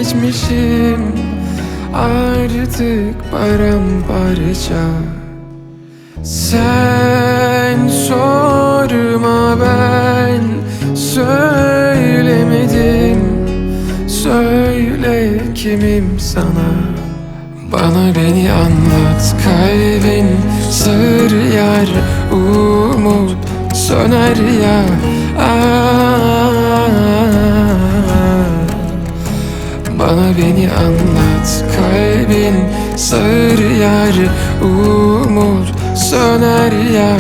geçmişim artık paramparça. Sen sorma, ben söylemedim. Söyle kimim sana, bana beni anlat. Kalbin sır yar, umut söner ya. Bana beni anlat. Kalbin sır yar, umut söner ya.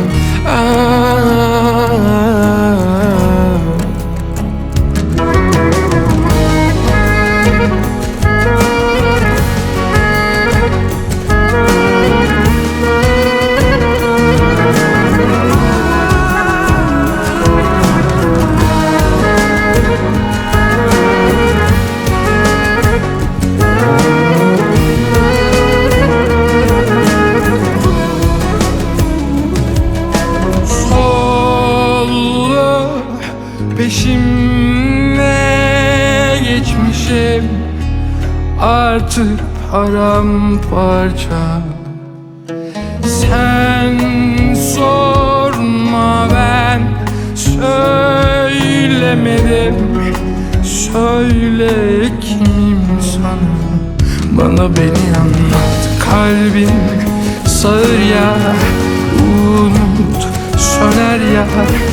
Peşimle geçmişim artık paramparça. Sen sorma, ben söylemedim. Söyle kimim sana, bana beni anlat. Kalbin sağır ya, umut söner ya.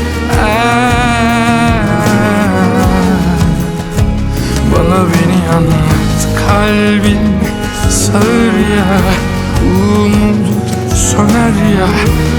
Bana beni anlat. Kalbin sağır ya, umut söner ya.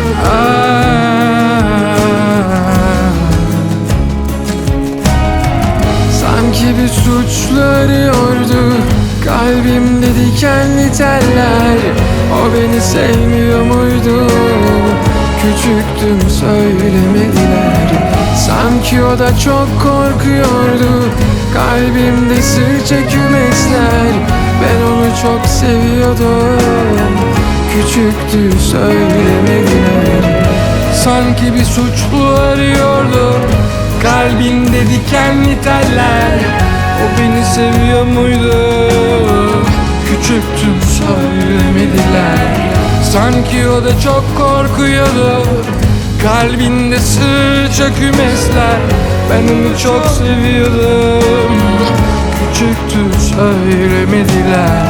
Sanki bir suçlu arıyordu kalbimde dikenli teller. O beni sevmiyor muydu? Küçüktüm, söylemediler. Sanki o da çok korkuyordu. Kalbimde sırça kümesler. Ben onu çok seviyordum. Küçüktü, söylemediler. Sanki bir suçlu arıyordu kalbinde dikenli teller. O beni seviyor muydu? Küçüktüm, söylemediler. Sanki o da çok korkuyordu. Kalbinde sırça kümesler. Ben onu çok seviyordum. Küçüktü, söylemediler.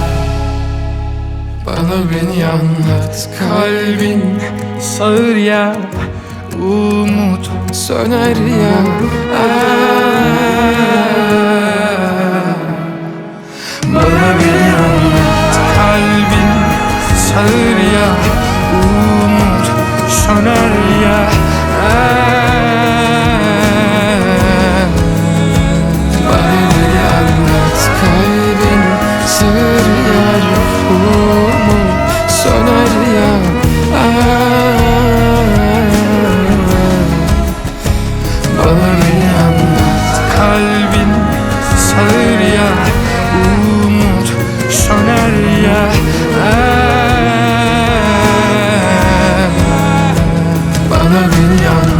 Bana beni anlat. Kalbin sağır ya, umut söner ya. Bana beni anlat. Kalbin sağır ya, umut söner ya. Bana beni anlat. Kalbin sır yar, umut söner ya. Bana beni anlat. Kalbin sağır ya, umut söner ya. Bana beni anlat.